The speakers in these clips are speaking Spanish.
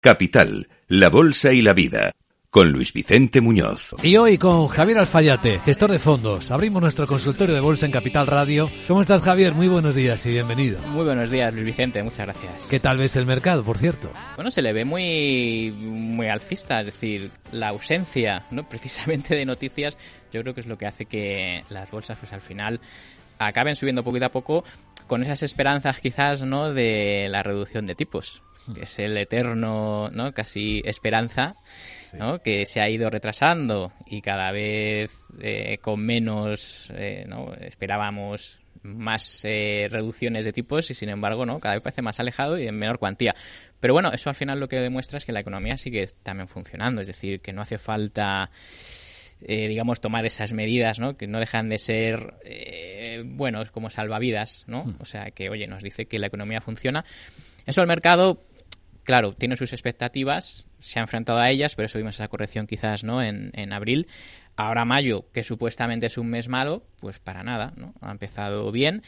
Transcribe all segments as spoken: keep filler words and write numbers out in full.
Capital, la bolsa y la vida, con Luis Vicente Muñoz. Y hoy con Javier Alfayate, gestor de fondos. Abrimos nuestro consultorio de bolsa en Capital Radio. ¿Cómo estás, Javier? Muy buenos días y bienvenido. Muy buenos días, Luis Vicente, muchas gracias. ¿Qué tal ves el mercado, por cierto? Bueno, se le ve muy, muy alcista, es decir, la ausencia, ¿no?, precisamente de noticias, yo creo que es lo que hace que las bolsas, pues al final, acaben subiendo poquito a poco con esas esperanzas quizás, ¿no?, de la reducción de tipos, que es el eterno, ¿no?, casi esperanza, ¿no?, que se ha ido retrasando y cada vez eh, con menos, eh, ¿no?, esperábamos más eh, reducciones de tipos y sin embargo, ¿no?, cada vez parece más alejado y en menor cuantía. Pero bueno, eso al final lo que demuestra es que la economía sigue también funcionando, es decir, que no hace falta, eh, digamos, tomar esas medidas, ¿no?, que no dejan de ser, eh, bueno, como salvavidas, ¿no? O sea, que, oye, nos dice que la economía funciona. Eso al mercado, claro, tiene sus expectativas, se ha enfrentado a ellas, pero eso vimos esa corrección quizás, ¿no?, en, en abril. Ahora mayo, que supuestamente es un mes malo, pues para nada, ¿no? Ha empezado bien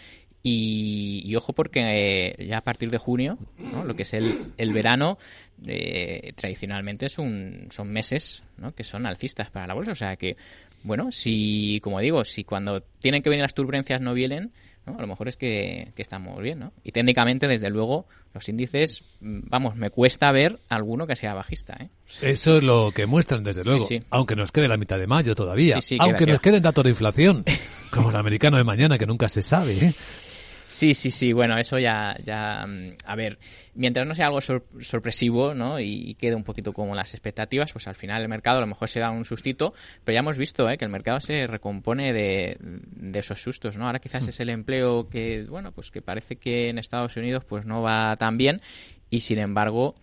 y, y ojo porque eh, ya a partir de junio, ¿no?, lo que es el, el verano, eh, tradicionalmente es un, son meses, ¿no?, que son alcistas para la bolsa. O sea que, bueno, si, como digo, si cuando tienen que venir las turbulencias no vienen, ¿no?, a lo mejor es que, que estamos bien, ¿no? Y técnicamente, desde luego, los índices, vamos, me cuesta ver alguno que sea bajista, ¿eh? Eso es lo que muestran, desde luego, sí, sí. Aunque nos quede la mitad de mayo todavía, Sí, sí, aunque queda, nos queda. queden datos de inflación, como el americano de mañana, que nunca se sabe, ¿eh? Sí, sí, sí, bueno, eso ya, ya, a ver, mientras no sea algo sor- sorpresivo, ¿no?, y, y quede un poquito como las expectativas, pues al final el mercado a lo mejor se da un sustito, pero ya hemos visto, ¿eh?, que el mercado se recompone de, de esos sustos, ¿no? Ahora quizás es el empleo que, bueno, pues que parece que en Estados Unidos pues no va tan bien y sin embargo,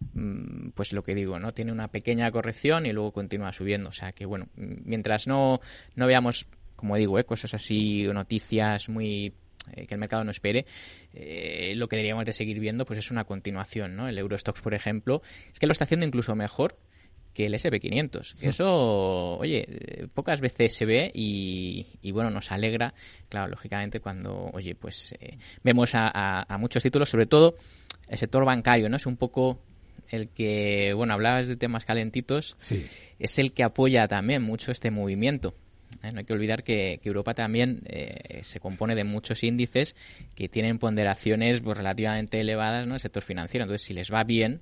pues lo que digo, ¿no?, tiene una pequeña corrección y luego continúa subiendo, o sea que, bueno, mientras no, no veamos, como digo, ¿eh?, cosas así, noticias muy Eh, que el mercado no espere, eh, lo que deberíamos de seguir viendo pues es una continuación, ¿no? El Eurostoxx, por ejemplo, es que lo está haciendo incluso mejor que el ese and pe quinientos. Sí. Eso, oye, pocas veces se ve y, y bueno, nos alegra, claro, lógicamente, cuando, oye, pues eh, vemos a, a, a muchos títulos, sobre todo el sector bancario, ¿no? Es un poco el que, bueno, hablabas de temas calentitos, Sí. Es el que apoya también mucho este movimiento. Eh, no hay que olvidar que, que Europa también eh, se compone de muchos índices que tienen ponderaciones pues, relativamente elevadas, ¿no?, en el sector financiero. Entonces, si les va bien,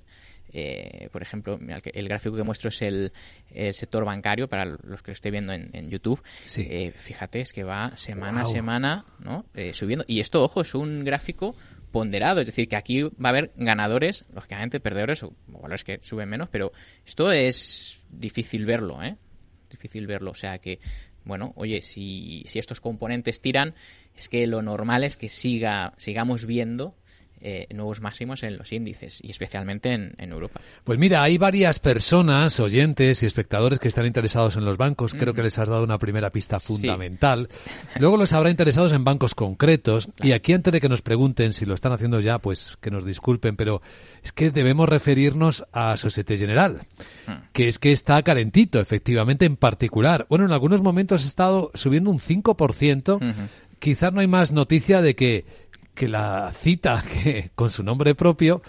eh, por ejemplo, el, el gráfico que muestro es el, el sector bancario, para los que lo esté viendo en, en YouTube. Sí. Eh, fíjate, es que va semana Wow. a semana, ¿no?, eh, subiendo. Y esto, ojo, es un gráfico ponderado, es decir, que aquí va a haber ganadores, lógicamente perdedores o valores que suben menos, pero esto es difícil verlo, ¿eh? Difícil verlo, o sea que, bueno, oye, si, si estos componentes tiran, es que lo normal es que siga sigamos viendo eh, nuevos máximos en los índices y especialmente en, en Europa. Pues mira, hay varias personas, oyentes y espectadores que están interesados en los bancos. Creo mm. que les has dado una primera pista fundamental. Sí. Luego los habrá interesados en bancos concretos. Claro. Y aquí, antes de que nos pregunten si lo están haciendo ya, pues que nos disculpen, pero es que debemos referirnos a Société Générale, mm. que es que está calentito, efectivamente, en particular. Bueno, en algunos momentos ha estado subiendo un cinco por ciento. Uh-huh. Quizás no hay más noticia de que que la cita que con su nombre propio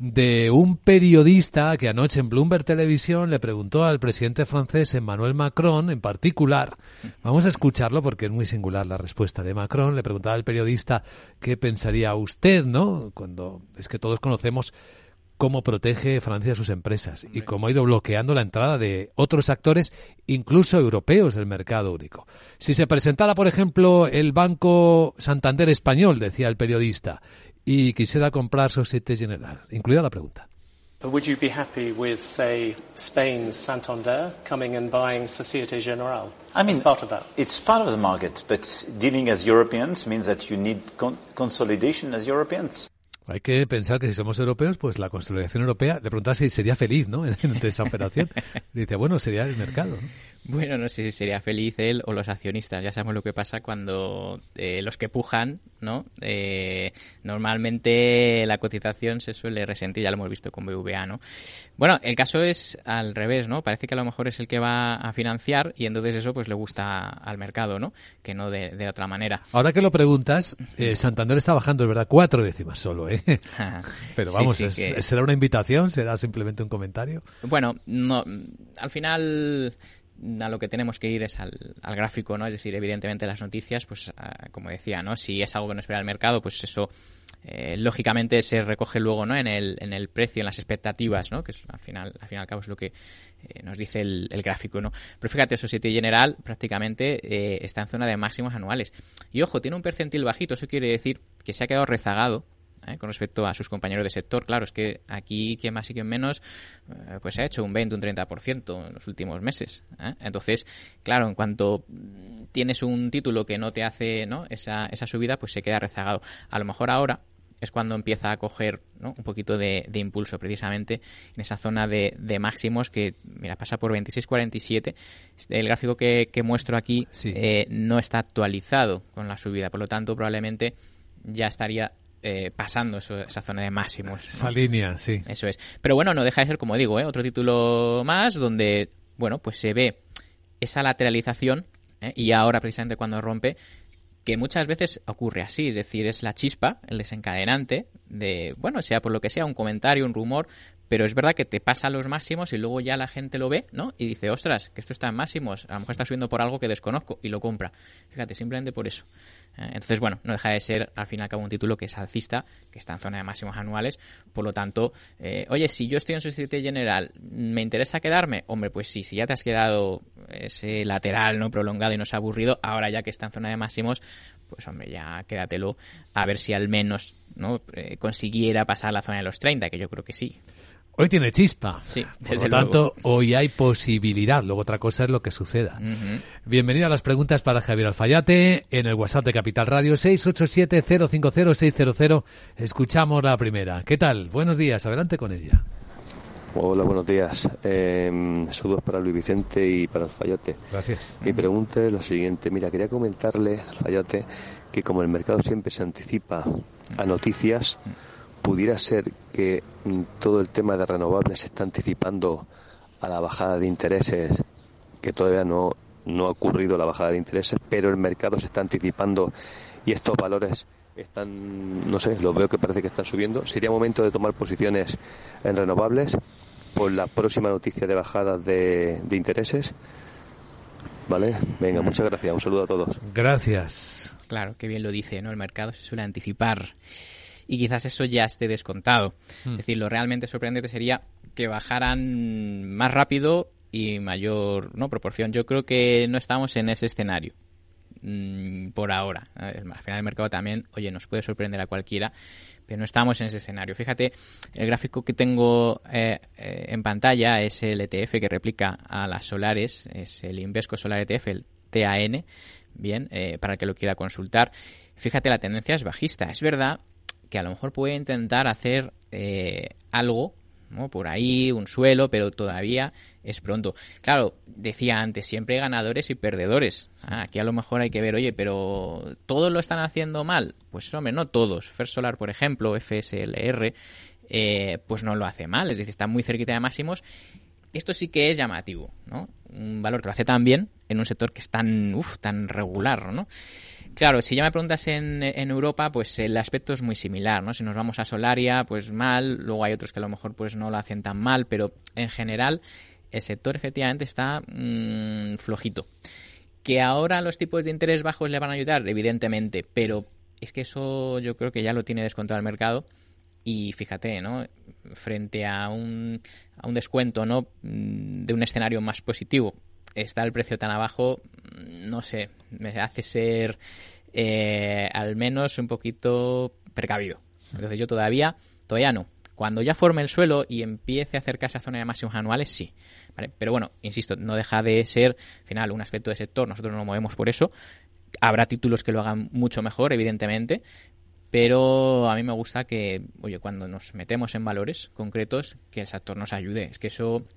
de un periodista que anoche en Bloomberg Televisión le preguntó al presidente francés Emmanuel Macron en particular. Vamos a escucharlo porque es muy singular la respuesta de Macron. Le preguntaba al periodista qué pensaría usted, ¿no? Cuando es que todos conocemos cómo protege Francia a sus empresas y cómo ha ido bloqueando la entrada de otros actores, incluso europeos, del mercado único. Si se presentara, por ejemplo, el Banco Santander español, decía el periodista, y quisiera comprar Société Générale, incluida la pregunta. Would you be happy with, say, Spain's Santander coming and buying Société Générale? I mean, as part of that? It's part of the market, but dealing as Europeans means that you need con- consolidation as Europeans. Hay que pensar que si somos europeos, pues la consolidación europea, le preguntaba si sería feliz, ¿no?, ante esa operación. Dice, bueno, sería el mercado, ¿no? Bueno, no sé si sería feliz él o los accionistas. Ya sabemos lo que pasa cuando eh, los que pujan, ¿no? Eh, normalmente la cotización se suele resentir, ya lo hemos visto con B V A, ¿no? Bueno, el caso es al revés, ¿no? Parece que a lo mejor es el que va a financiar y entonces eso pues le gusta al mercado, ¿no? Que no de, de otra manera. Ahora que lo preguntas, eh, Santander está bajando, es verdad, cuatro décimas solo, ¿eh? Pero vamos, sí, sí, es, que... ¿será una invitación? ¿Será simplemente un comentario? Bueno, no, al final... a lo que tenemos que ir es al, al gráfico, ¿no? Es decir, evidentemente las noticias, pues uh, como decía, ¿no? Si es algo que no espera el mercado, pues eso eh, lógicamente se recoge luego, ¿no? En el, en el precio, en las expectativas, ¿no? Que es, al final, al fin y al cabo es lo que eh, nos dice el, el gráfico, ¿no? Pero fíjate, Societe General prácticamente eh, está en zona de máximos anuales. Y ojo, tiene un percentil bajito, eso quiere decir que se ha quedado rezagado ¿eh? Con respecto a sus compañeros de sector. Claro, es que aquí, quien más y quien menos, eh, pues ha hecho un veinte, un treinta por ciento en los últimos meses. ¿eh? Entonces, claro, en cuanto tienes un título que no te hace, ¿no? esa, esa subida, pues se queda rezagado. A lo mejor ahora es cuando empieza a coger, ¿no? un poquito de, de impulso, precisamente en esa zona de, de máximos que, mira, pasa por veintiséis cuarenta y siete. El gráfico que, que muestro aquí sí. eh, no está actualizado con la subida, por lo tanto, probablemente ya estaría eh, pasando eso, esa zona de máximos, ¿no? Esa línea, sí. Eso es. Pero bueno, no deja de ser, como digo, ¿eh? otro título más donde, bueno, pues se ve esa lateralización ¿eh? y ahora, precisamente cuando rompe, que muchas veces ocurre así, es decir, es la chispa, el desencadenante de, bueno, sea por lo que sea, un comentario, un rumor, pero es verdad que te pasa a los máximos y luego ya la gente lo ve, ¿no? Y dice, ostras, que esto está en máximos, a lo mejor está subiendo por algo que desconozco y lo compra. Fíjate, simplemente por eso. Eh, entonces, bueno, no deja de ser, al fin y al cabo, un título que es alcista, que está en zona de máximos anuales, por lo tanto, eh, oye, si yo estoy en Societe General, ¿me interesa quedarme? Hombre, pues sí, si ya te has quedado ese lateral, ¿no? prolongado y no se ha aburrido, ahora ya que está en zona de máximos, pues hombre, ya quédatelo a ver si al menos no eh, consiguiera pasar la zona de los treinta, que yo creo que sí. Hoy tiene chispa, sí, por lo tanto, luego. hoy hay posibilidad, luego otra cosa es lo que suceda. Uh-huh. Bienvenido a las preguntas para Javier Alfayate en el WhatsApp de Capital Radio seis ocho siete cero cinco cero seis cero cero. Escuchamos la primera. ¿Qué tal? Buenos días, adelante con ella. Hola, buenos días. Eh, saludos para Luis Vicente y para Alfayate. Gracias. Mi pregunta es la siguiente. Mira, quería comentarle, Alfayate, que como el mercado siempre se anticipa a noticias, pudiera ser que todo el tema de renovables se está anticipando a la bajada de intereses, que todavía no, no ha ocurrido la bajada de intereses, pero el mercado se está anticipando y estos valores están, no sé, los veo que parece que están subiendo. ¿Sería momento de tomar posiciones en renovables por la próxima noticia de bajada de, de intereses? Vale, venga, muchas gracias, un saludo a todos. Gracias. Claro, qué bien lo dice, ¿no? El mercado se suele anticipar y quizás eso ya esté descontado. Mm. Es decir, lo realmente sorprendente sería que bajaran más rápido y mayor no proporción. Yo creo que no estamos en ese escenario mmm, por ahora. Al final el mercado también, oye, nos puede sorprender a cualquiera, pero no estamos en ese escenario. Fíjate, el gráfico que tengo eh, eh, en pantalla es el E T F que replica a las solares, es el Invesco Solar E T F, el T A N, bien, eh, para el que lo quiera consultar. Fíjate, la tendencia es bajista. Es verdad que a lo mejor puede intentar hacer eh, algo, ¿no? Por ahí, un suelo, pero todavía es pronto. Claro, decía antes, siempre hay ganadores y perdedores. Ah, aquí a lo mejor hay que ver, oye, pero ¿todos lo están haciendo mal? Pues hombre, no todos. First Solar, por ejemplo, F S L R, eh, pues no lo hace mal, es decir, está muy cerquita de máximos. Esto sí que es llamativo, ¿no? Un valor que lo hace tan bien en un sector que es tan, uf, tan regular, ¿no? Claro, si ya me preguntas en, en Europa, pues el aspecto es muy similar, ¿no? Si nos vamos a Solaria, pues mal, luego hay otros que a lo mejor pues no lo hacen tan mal, pero en general el sector efectivamente está mmm, flojito. ¿Que ahora los tipos de interés bajos le van a ayudar? Evidentemente, pero es que eso yo creo que ya lo tiene descontado el mercado. Y fíjate, ¿no? Frente a un, a un descuento, ¿no? de un escenario más positivo, está el precio tan abajo, no sé, me hace ser eh, al menos un poquito precavido. Entonces yo todavía, todavía no. Cuando ya forme el suelo y empiece a acercarse a zona de máximos anuales, sí. ¿Vale? Pero bueno, insisto, no deja de ser, al final, un aspecto de sector, nosotros no nos movemos por eso. Habrá títulos que lo hagan mucho mejor, evidentemente, pero a mí me gusta que, oye, cuando nos metemos en valores concretos, que el sector nos ayude. Es que eso,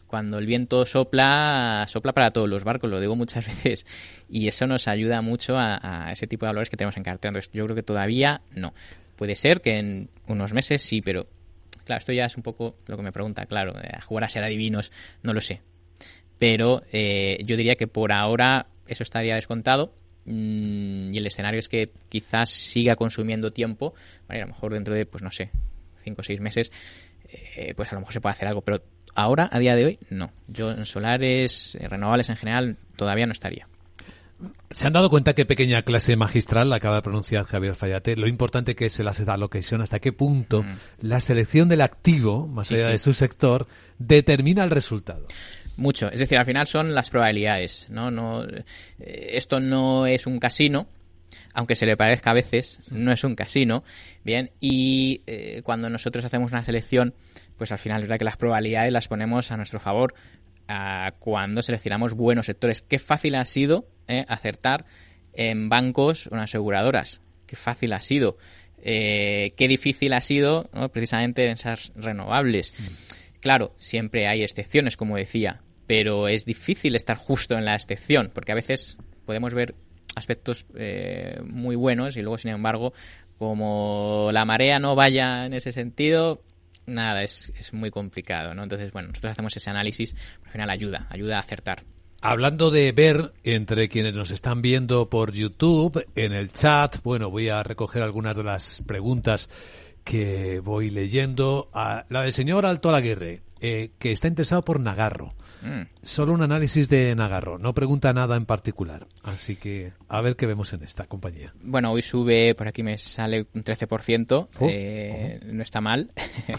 cuando el viento sopla, sopla para todos los barcos, lo digo muchas veces, y eso nos ayuda mucho a, a ese tipo de valores que tenemos en cartera. Entonces, yo creo que todavía no. Puede ser que en unos meses sí, pero claro, esto ya es un poco lo que me pregunta, claro, a jugar a ser adivinos, no lo sé. Pero eh, yo diría que por ahora eso estaría descontado, mmm, y el escenario es que quizás siga consumiendo tiempo, ¿vale? A lo mejor dentro de, pues no sé, cinco o seis meses, eh, pues a lo mejor se puede hacer algo, pero ahora, a día de hoy, no. Yo en solares, eh, renovables en general, todavía no estaría. ¿Se han dado cuenta qué pequeña clase magistral acaba de pronunciar Javier Fayate? Lo importante que es el asset allocation, hasta qué punto mm. la selección del activo, más allá sí, sí. de su sector, determina el resultado. Mucho. Es decir, al final son las probabilidades, ¿no? No, eh, esto no es un casino, aunque se le parezca a veces, no es un casino, bien, y eh, cuando nosotros hacemos una selección, pues al final es verdad que las probabilidades las ponemos a nuestro favor a cuando seleccionamos buenos sectores. Qué fácil ha sido eh, acertar en bancos o en aseguradoras, qué fácil ha sido, eh, qué difícil ha sido, ¿no? Precisamente en esas renovables. Mm. Claro, siempre hay excepciones, como decía, pero es difícil estar justo en la excepción, porque a veces podemos ver aspectos eh, muy buenos y luego, sin embargo, como la marea no vaya en ese sentido, nada, es, es muy complicado, ¿no? Entonces, bueno, nosotros hacemos ese análisis, al final ayuda, ayuda a acertar. Hablando de ver, entre quienes nos están viendo por YouTube, en el chat, bueno, voy a recoger algunas de las preguntas que voy leyendo. A la del señor Alto Alaguirre, eh, que está interesado por Nagarro. Mm. Solo un análisis de Nagarro, no pregunta nada en particular. Así que a ver qué vemos en esta compañía. Bueno, hoy sube, por aquí me sale un trece por ciento, oh, eh, oh. no está mal.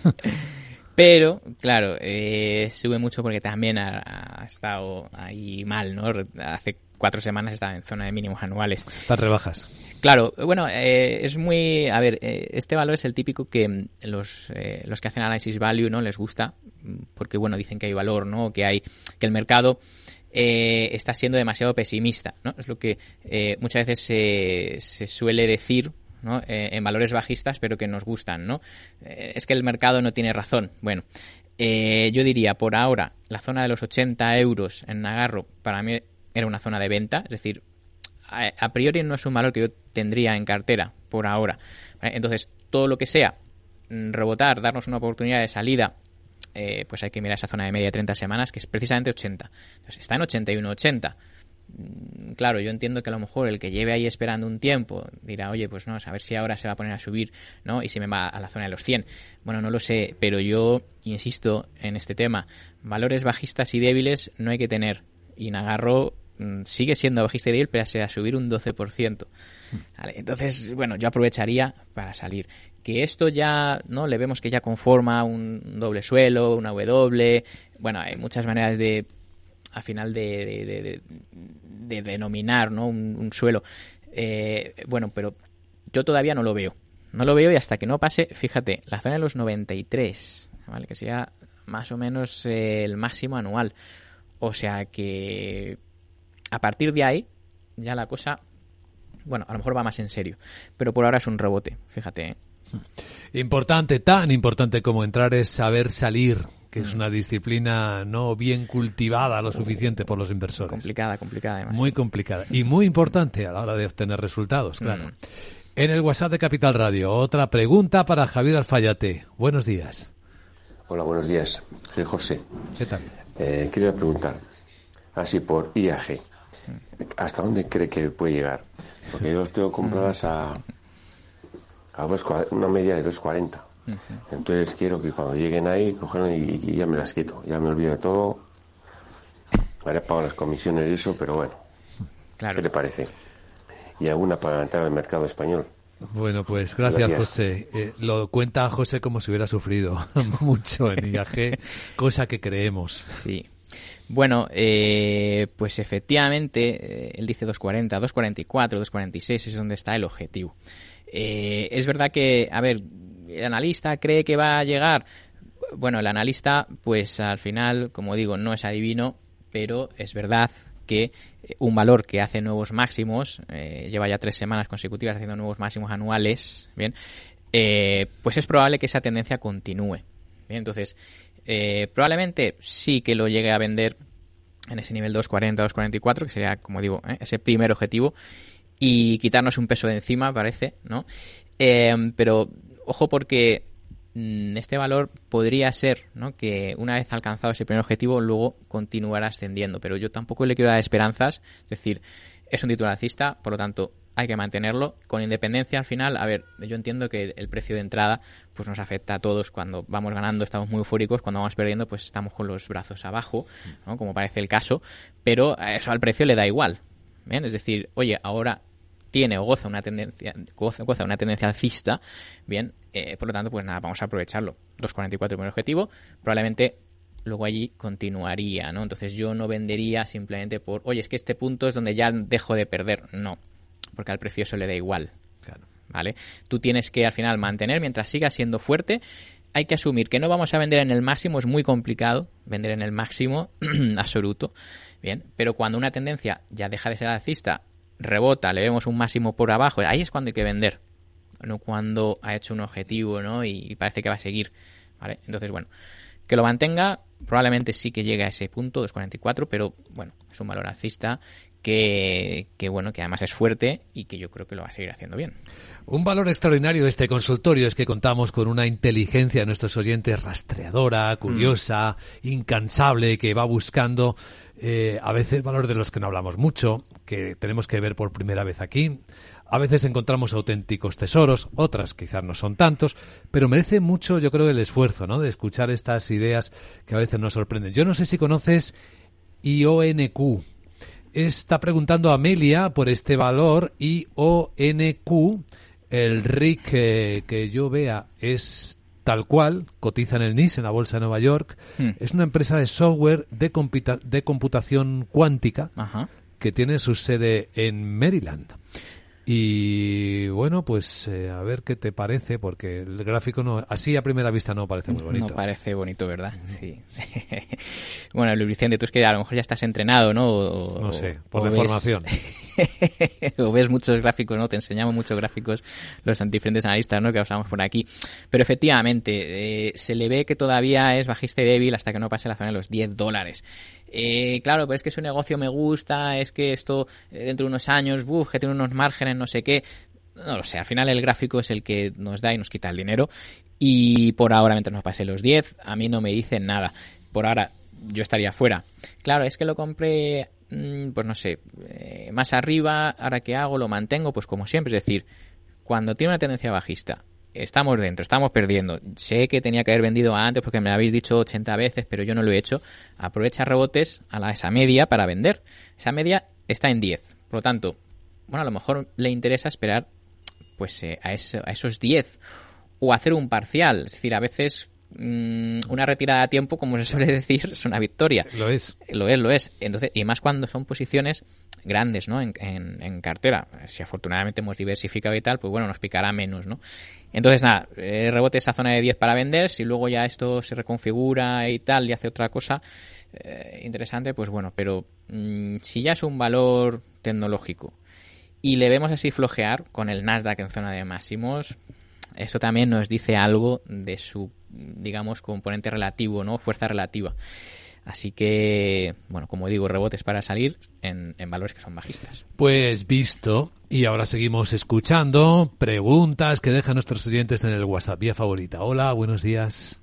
Pero, claro, eh, sube mucho porque también ha, ha estado ahí mal, ¿no? Hace cuatro semanas estaba en zona de mínimos anuales. Estas rebajas. Claro, bueno, eh, es muy... A ver, eh, este valor es el típico que los eh, los que hacen análisis value, ¿no? Les gusta, porque, bueno, dicen que hay valor, ¿no? Que hay que el mercado eh, está siendo demasiado pesimista, ¿no? Es lo que eh, muchas veces se, se suele decir, ¿no? Eh, en valores bajistas, pero que nos gustan, ¿no? Eh, es que el mercado no tiene razón. Bueno, eh, yo diría, por ahora, la zona de los ochenta euros en Nagarro, para mí era una zona de venta, es decir, a, a priori no es un valor que yo tendría en cartera por ahora. Entonces, todo lo que sea rebotar, darnos una oportunidad de salida, eh, pues hay que mirar esa zona de media de treinta semanas, que es precisamente ochenta. Entonces, está en ochenta y uno ochenta. Claro, yo entiendo que a lo mejor el que lleve ahí esperando un tiempo dirá, oye, pues no, a ver si ahora se va a poner a subir, ¿no? Y si me va a la zona de los cien. Bueno, no lo sé, pero yo insisto en este tema. Valores bajistas y débiles no hay que tener. Y Nagarro mmm, sigue siendo bajista y débil, pero se va a subir un doce por ciento. Vale, entonces, bueno, yo aprovecharía para salir. Que esto ya, ¿no? Le vemos que ya conforma un doble suelo, una W. Bueno, hay muchas maneras de... al final de, de, de, de, de denominar, ¿no? un, un suelo. Eh, bueno, pero yo todavía no lo veo. No lo veo y hasta que no pase, fíjate, la zona de los noventa y tres, ¿vale? Que sea más o menos eh, el máximo anual. O sea que a partir de ahí ya la cosa, bueno, a lo mejor va más en serio. Pero por ahora es un rebote, fíjate, ¿eh? Importante, tan importante como entrar es saber salir, que es una disciplina no bien cultivada lo suficiente por los inversores. Complicada, complicada además. Muy complicada y muy importante a la hora de obtener resultados, claro. Mm. En el WhatsApp de Capital Radio, otra pregunta para Javier Alfayate. Buenos días. Hola, buenos días. Soy José. ¿Qué tal? Eh, quería preguntar, así por I A G, ¿hasta dónde cree que puede llegar? Porque yo los tengo compradas a, a dos, una media de dos cuarenta. Entonces quiero que cuando lleguen ahí, cojan y, y ya me las quito. Ya me olvido de todo. Ahora pago las comisiones y eso, pero bueno. Claro. ¿Qué le parece? Y alguna para entrar al mercado español. Bueno, pues gracias, gracias. José. Eh, lo cuenta José como si hubiera sufrido mucho en I A G, cosa que creemos. Sí. Bueno, eh, pues efectivamente, eh, él dice dos cuarenta, dos cuarenta y cuatro, dos cuarenta y seis es donde está el objetivo. Eh, es verdad que, a ver, el analista cree que va a llegar. Bueno, el analista, pues al final, como digo, no es adivino, pero es verdad que un valor que hace nuevos máximos, eh, lleva ya tres semanas consecutivas haciendo nuevos máximos anuales, bien, eh, pues es probable que esa tendencia continúe. Bien, entonces, Eh, probablemente sí que lo llegue a vender en ese nivel dos cuarenta, dos cuarenta y cuatro, que sería, como digo, ¿eh? ese primer objetivo, y quitarnos un peso de encima, parece, ¿no? Eh, pero ojo, porque mmm, este valor podría ser, ¿no?, que una vez alcanzado ese primer objetivo, luego continuará ascendiendo, pero yo tampoco le quiero dar esperanzas. Es decir, es un título alcista, por lo tanto hay que mantenerlo con independencia. Al final, a ver, yo entiendo que el precio de entrada pues nos afecta a todos. Cuando vamos ganando estamos muy eufóricos, cuando vamos perdiendo pues estamos con los brazos abajo, ¿no?, como parece el caso, pero eso al precio le da igual. ¿Bien? Es decir, oye, ahora tiene o goza una tendencia goza, goza una tendencia alcista, bien, eh, por lo tanto, pues nada, vamos a aprovecharlo. dos cuarenta y cuatro primer objetivo, probablemente luego allí continuaría, ¿no? Entonces yo no vendería simplemente por, oye, es que este punto es donde ya dejo de perder. No, porque al precio eso le da igual. Claro. ¿Vale? Tú tienes que al final mantener, mientras siga siendo fuerte, hay que asumir que no vamos a vender en el máximo, es muy complicado vender en el máximo absoluto, bien, pero cuando una tendencia ya deja de ser alcista, rebota, le vemos un máximo por abajo, ahí es cuando hay que vender, no cuando ha hecho un objetivo, ¿no?, y parece que va a seguir, ¿vale? Entonces, bueno, que lo mantenga, probablemente sí que llegue a ese punto, dos cuarenta y cuatro, pero bueno, es un valor alcista que, que bueno, que además es fuerte y que yo creo que lo va a seguir haciendo bien. Un valor extraordinario de este consultorio es que contamos con una inteligencia de nuestros oyentes rastreadora, curiosa, mm. incansable, que va buscando eh, a veces valores de los que no hablamos mucho, que tenemos que ver por primera vez aquí. A veces encontramos auténticos tesoros, otras quizás no son tantos, pero merece mucho, yo creo, el esfuerzo, ¿no?, de escuchar estas ideas que a veces nos sorprenden. Yo no sé si conoces I O N Q. Está preguntando Amelia por este valor I O N Q. El R I C que, que yo vea es tal cual, cotiza en el N I S, en la Bolsa de Nueva York. Hmm. Es una empresa de software de, computa- de computación cuántica. Ajá. Que tiene su sede en Maryland. Y bueno, pues eh, a ver qué te parece, porque el gráfico no, así a primera vista no parece muy bonito. No parece bonito, ¿verdad? Sí. Bueno, Luis Vicente, tú es que a lo mejor ya estás entrenado, ¿no? O, no sé, por deformación. O ves muchos gráficos, ¿no? Te enseñamos muchos gráficos los diferentes analistas, ¿no?, que usamos por aquí. Pero efectivamente, eh, se le ve que todavía es bajista y débil hasta que no pase la zona de los diez dólares. Eh, claro, pero es que su negocio me gusta, es que esto eh, dentro de unos años, buf, que tiene unos márgenes, no sé qué. No lo sé, al final el gráfico es el que nos da y nos quita el dinero. Y por ahora, mientras no pase los diez, a mí no me dicen nada. Por ahora, yo estaría fuera. Claro, es que lo compré, mmm, pues no sé, eh, más arriba, ahora ¿qué hago? Lo mantengo, pues como siempre, es decir, cuando tiene una tendencia bajista, estamos dentro, estamos perdiendo. Sé que tenía que haber vendido antes porque me lo habéis dicho ochenta veces, pero yo no lo he hecho. Aprovecha rebotes a la, esa media para vender. Esa media está en diez. Por lo tanto, bueno, a lo mejor le interesa esperar pues eh, a, eso, a esos diez o hacer un parcial. Es decir, a veces mmm, una retirada a tiempo, como se suele decir, es una victoria. Lo es. Lo es, lo es. Entonces, y más cuando son posiciones grandes, ¿no?, en, en, en cartera. Si afortunadamente hemos diversificado y tal, pues bueno, nos picará menos, ¿no? Entonces, nada, eh, rebote esa zona de diez para vender. Si luego ya esto se reconfigura y tal y hace otra cosa eh, interesante, pues bueno, pero mmm, si ya es un valor tecnológico y le vemos así flojear con el Nasdaq en zona de máximos, eso también nos dice algo de su, digamos, componente relativo, ¿no?, fuerza relativa. Así que, bueno, como digo, rebotes para salir en, en valores que son bajistas. Pues visto, y ahora seguimos escuchando preguntas que dejan nuestros oyentes en el WhatsApp. Vía favorita. Hola, buenos días.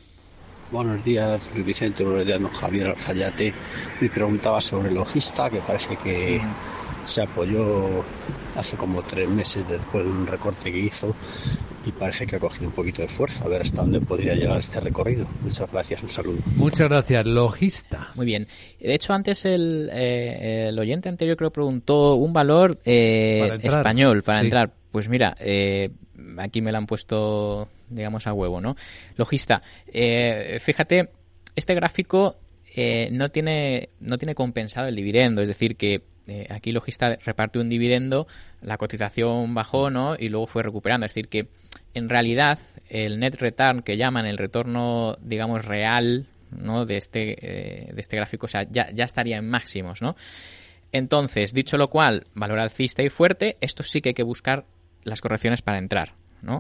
Buenos días, Luis Vicente. Buenos días, don Javier Alfayate. Me preguntaba sobre Logista, que parece que se apoyó hace como tres meses después de un recorte que hizo y parece que ha cogido un poquito de fuerza. A ver hasta dónde podría llegar este recorrido. Muchas gracias, un saludo. Muchas gracias, Logista. Muy bien. De hecho, antes el, eh, el oyente anterior creo preguntó un valor eh, para español para sí. entrar. Pues mira, eh, aquí me lo han puesto, digamos, a huevo, ¿no? Logista, eh, fíjate, este gráfico eh, no tiene no tiene compensado el dividendo, es decir, que eh, aquí Logista repartió un dividendo, la cotización bajó, ¿no?, y luego fue recuperando, es decir, que en realidad el net return que llaman el retorno, digamos, real, ¿no?, de este eh, de este gráfico, o sea, ya, ya estaría en máximos, ¿no? Entonces, dicho lo cual, valor alcista y fuerte, esto sí que hay que buscar las correcciones para entrar, ¿no?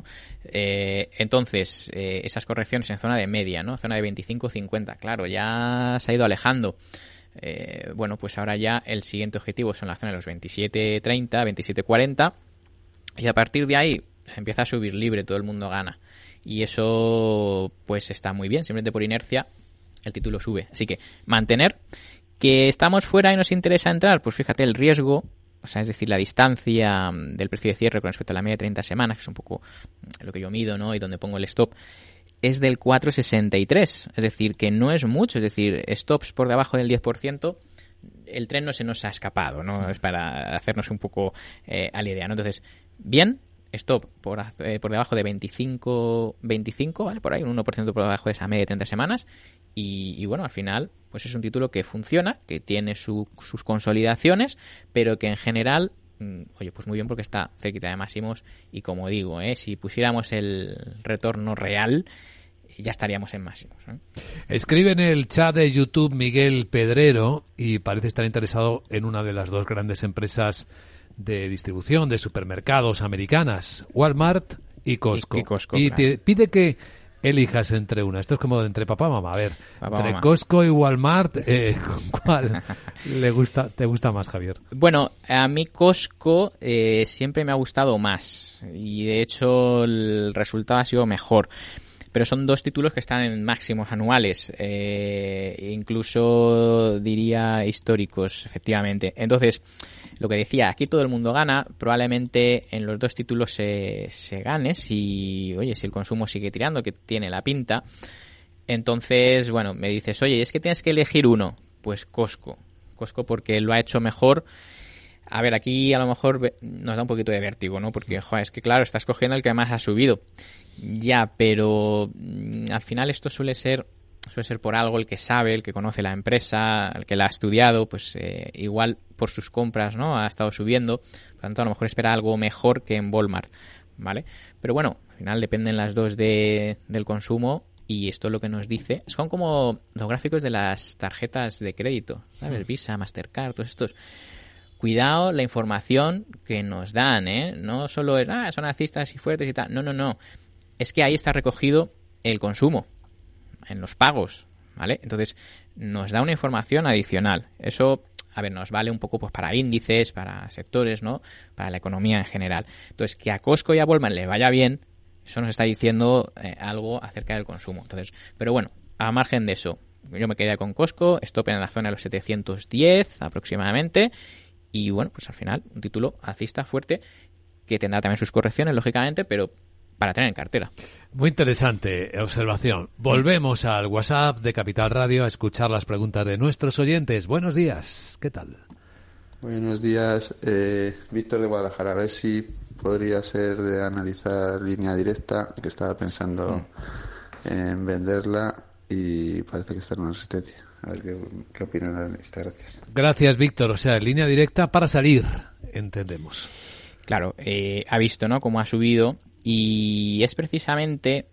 Eh, entonces, eh, esas correcciones en zona de media, ¿no? Zona de veinticinco cincuenta, claro, ya se ha ido alejando. Eh, bueno, pues ahora ya el siguiente objetivo son la zona de los veintisiete treinta, veintisiete cuarenta, y a partir de ahí se empieza a subir libre, todo el mundo gana. Y eso pues está muy bien, simplemente por inercia el título sube. Así que mantener. ¿Que estamos fuera y nos interesa entrar? Pues fíjate, el riesgo, o sea, es decir, la distancia del precio de cierre con respecto a la media de treinta semanas, que es un poco lo que yo mido, ¿no? Y donde pongo el stop, es del cuatro sesenta y tres. Es decir, que no es mucho. Es decir, stops por debajo del diez por ciento, el tren no se nos ha escapado, ¿no? Es para hacernos un poco eh, a la idea, ¿no? Entonces, bien, stop por, eh, por debajo de veinticinco, veinticinco, ¿vale? Por ahí, un uno por ciento por debajo de esa media de treinta semanas. Y, y bueno, al final, pues es un título que funciona, que tiene su, sus consolidaciones, pero que en general, mmm, oye, pues muy bien porque está cerquita de máximos. Y como digo, ¿eh? Si pusiéramos el retorno real, ya estaríamos en máximos, ¿eh? Escribe en el chat de YouTube Miguel Pedrero y parece estar interesado en una de las dos grandes empresas de distribución de supermercados americanas, Walmart y Costco. Y, y, Costco, y claro. te pide que elijas entre una. Esto es como entre papá y mamá. A ver, papá, entre mamá. Costco y Walmart, eh, ¿cuál le gusta, te gusta más, Javier? Bueno, a mí Costco eh, siempre me ha gustado más y de hecho el resultado ha sido mejor. Pero son dos títulos que están en máximos anuales, eh, incluso diría históricos, efectivamente. Entonces, lo que decía, aquí todo el mundo gana, probablemente en los dos títulos se, se gane si, oye, si el consumo sigue tirando, que tiene la pinta. Entonces, bueno, me dices, oye, es que tienes que elegir uno. Pues Costco, Costco porque lo ha hecho mejor. A ver, aquí a lo mejor nos da un poquito de vértigo, ¿no? Porque, joder, es que claro, estás cogiendo el que más ha subido. Ya, pero mmm, al final esto suele ser suele ser por algo el que sabe, el que conoce la empresa, el que la ha estudiado, pues eh, igual por sus compras, ¿no? Ha estado subiendo, por lo tanto a lo mejor espera algo mejor que en Walmart, ¿vale? Pero bueno, al final dependen las dos de, del consumo y esto es lo que nos dice. Son como los gráficos de las tarjetas de crédito, ¿sabes? Visa, Mastercard, todos estos. Cuidado la información que nos dan, ¿eh? No solo es, ah, son alcistas y fuertes y tal. No, no, no. Es que ahí está recogido el consumo, en los pagos, ¿vale? Entonces, nos da una información adicional. Eso, a ver, nos vale un poco pues para índices, para sectores, ¿no? Para la economía en general. Entonces, que a Costco y a Walmart le vaya bien, eso nos está diciendo eh, algo acerca del consumo. Entonces, pero bueno, a margen de eso, yo me quedé con Costco, stop en la zona de los setecientos diez aproximadamente. Y bueno, pues al final, un título alcista fuerte que tendrá también sus correcciones, lógicamente, pero para tener en cartera. Muy interesante observación. Volvemos al WhatsApp de Capital Radio a escuchar las preguntas de nuestros oyentes. Buenos días, ¿qué tal? Buenos días, eh, Víctor de Guadalajara. A ver si podría ser de analizar línea directa, que estaba pensando mm. en venderla y parece que está en una resistencia. A ver qué, qué opina el analista. Gracias. Gracias, Víctor. O sea, línea directa para salir, entendemos. Claro, eh, ha visto, ¿no?, cómo ha subido y es precisamente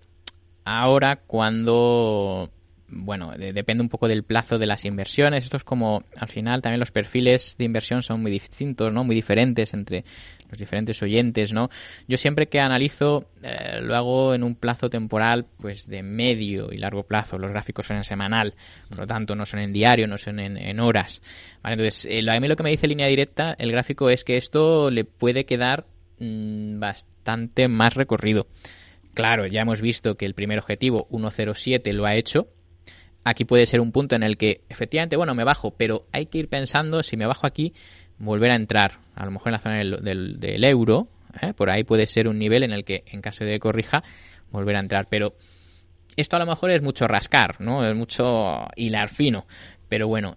ahora cuando, bueno, de, depende un poco del plazo de las inversiones. Esto es como, al final, también los perfiles de inversión son muy distintos, ¿no?, muy diferentes entre los diferentes oyentes, ¿no? Yo siempre que analizo eh, lo hago en un plazo temporal pues de medio y largo plazo. Los gráficos son en semanal, por lo tanto no son en diario, no son en, en horas, ¿vale? Entonces, eh, a mí lo que me dice línea directa, el gráfico, es que esto le puede quedar mmm, bastante más recorrido. Claro, ya hemos visto que el primer objetivo, uno cero siete, lo ha hecho. Aquí puede ser un punto en el que, efectivamente, bueno, me bajo, pero hay que ir pensando, si me bajo aquí, volver a entrar, a lo mejor en la zona del, del, del euro, ¿eh? Por ahí puede ser un nivel en el que, en caso de que corrija, volver a entrar. Pero esto a lo mejor es mucho rascar, ¿no? Es mucho hilar fino. Pero bueno,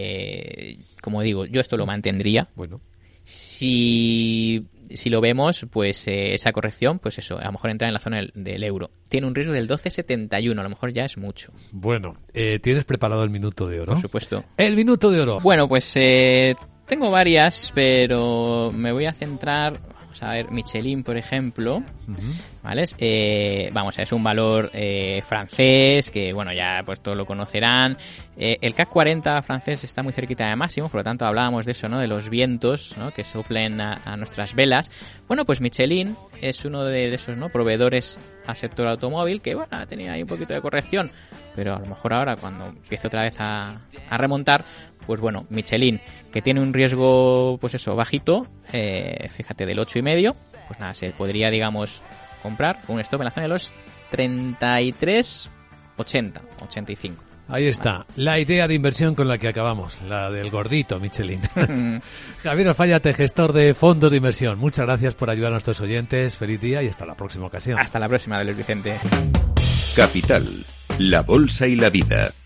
eh, como digo, yo esto lo mantendría. Bueno. Si, si lo vemos, pues eh, esa corrección, pues eso, a lo mejor entrar en la zona del, del euro. Tiene un riesgo del doce setenta y uno, a lo mejor ya es mucho. Bueno, eh, ¿tienes preparado el minuto de oro? Por supuesto. El minuto de oro. Bueno, pues eh, tengo varias, pero me voy a centrar, vamos Vamos a ver, Michelin, por ejemplo, Uh-huh. ¿vale? Eh, vamos, es un valor eh, francés, que bueno, ya pues todos lo conocerán. Eh, el C A C cuarenta francés está muy cerquita de máximo, por lo tanto hablábamos de eso, ¿no? De los vientos, ¿no? Que soplen a, a nuestras velas. Bueno, pues Michelin es uno de, de esos, ¿no? Proveedores al sector automóvil que, bueno, ha tenido ahí un poquito de corrección, pero a lo mejor ahora cuando empiece otra vez a, a remontar, pues bueno, Michelin, que tiene un riesgo, pues eso, bajito, eh, fíjate, del ocho y medio, pues nada, se podría, digamos, comprar un stop en la zona de los treinta y tres ochenta, ochenta y cinco. Ahí está, la idea de inversión con la que acabamos, la del gordito Michelin. Javier Alfayate, gestor de fondos de inversión. Muchas gracias por ayudar a nuestros oyentes. Feliz día y hasta la próxima ocasión. Hasta la próxima, Luis Vicente. Capital, la bolsa y la vida.